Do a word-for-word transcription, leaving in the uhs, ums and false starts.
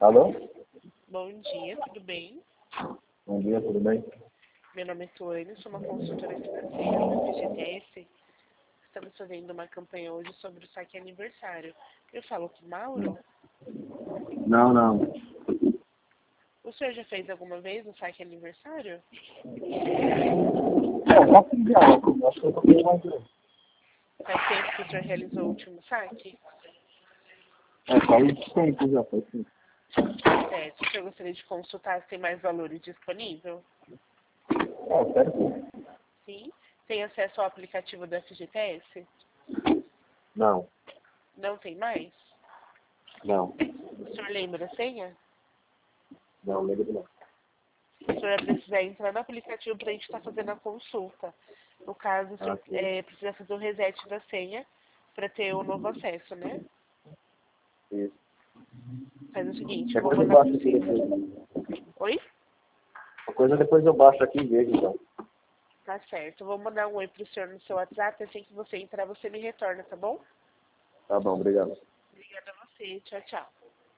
Alô? Bom dia, tudo bem? Bom dia, tudo bem? Meu nome é Tuane, sou uma consultora financeira da F G T S. Estamos fazendo uma campanha hoje sobre o saque aniversário. Eu falo com o Mauro. Não, não. O senhor já fez alguma vez um saque aniversário? É, já fiz já. Acho que eu tô com mais um. Faz tempo que o senhor realizou o último saque? É, faz tempo já, faz tempo. Certo. O senhor gostaria de consultar se tem mais valores disponível? É, sério sim. Sim. Tem acesso ao aplicativo da F G T S? Não, Não tem mais? não. O senhor lembra a senha? Não, lembro não. O senhor vai precisar entrar no aplicativo para a gente estar fazendo a consulta. No caso, o senhor Ok. é, precisa fazer o reset da senha para ter o novo acesso, né? Isso. Faz o seguinte, eu vou Depois eu mandar baixo para aqui você. depois. Oi? Uma coisa depois eu baixo aqui e vejo, então. Tá certo. Eu vou mandar um oi pro senhor no seu WhatsApp. Assim que você entrar, você me retorna, tá bom? Tá bom, obrigado. Obrigada a você. Tchau, tchau.